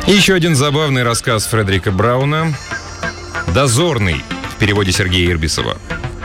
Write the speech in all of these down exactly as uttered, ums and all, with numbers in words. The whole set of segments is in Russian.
И еще один забавный рассказ Фредерика Брауна «Дозорный» в переводе Сергея Ирбисова.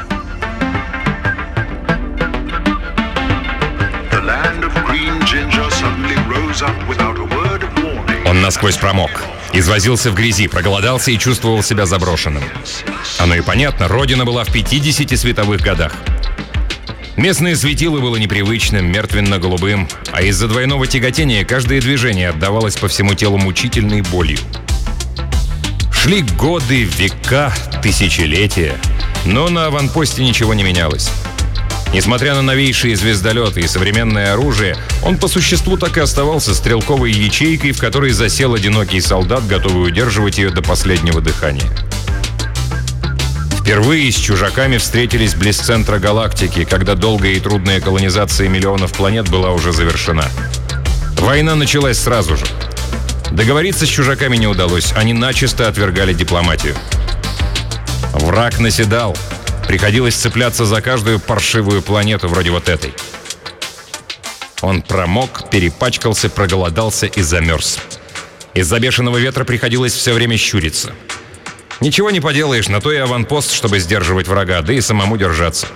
Он насквозь промок, извозился в грязи, проголодался и чувствовал себя заброшенным. Оно и понятно, родина была в пятидесяти световых годах. Местное светило было непривычным, мертвенно-голубым, а из-за двойного тяготения каждое движение отдавалось по всему телу мучительной болью. Шли годы, века, тысячелетия, но на аванпосте ничего не менялось. Несмотря на новейшие звездолеты и современное оружие, он по существу так и оставался стрелковой ячейкой, в которой засел одинокий солдат, готовый удерживать ее до последнего дыхания. Впервые с чужаками встретились близ центра галактики, когда долгая и трудная колонизация миллионов планет была уже завершена. Война началась сразу же. Договориться с чужаками не удалось, они начисто отвергали дипломатию. Враг наседал. Приходилось цепляться за каждую паршивую планету вроде вот этой. Он промок, перепачкался, проголодался и замерз. Из-за бешеного ветра приходилось все время щуриться. Ничего не поделаешь, на то и аванпост, чтобы сдерживать врага, да и самому держаться.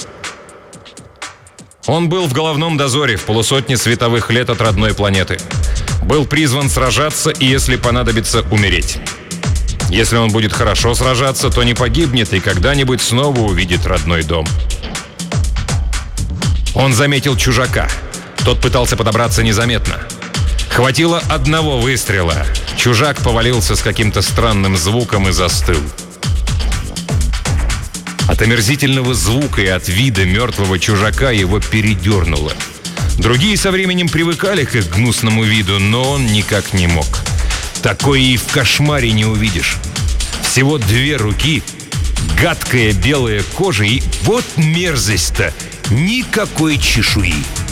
Он был в головном дозоре в полусотне световых лет от родной планеты. Был призван сражаться и, если понадобится, умереть. Если он будет хорошо сражаться, то не погибнет и когда-нибудь снова увидит родной дом. Он заметил чужака. Тот пытался подобраться незаметно. Хватило одного выстрела. Чужак повалился с каким-то странным звуком и застыл. От омерзительного звука и от вида мертвого чужака его передернуло. Другие со временем привыкали к их гнусному виду, но он никак не мог. Такое и в кошмаре не увидишь. Всего две руки, гадкая белая кожа и вот мерзость-то, никакой чешуи.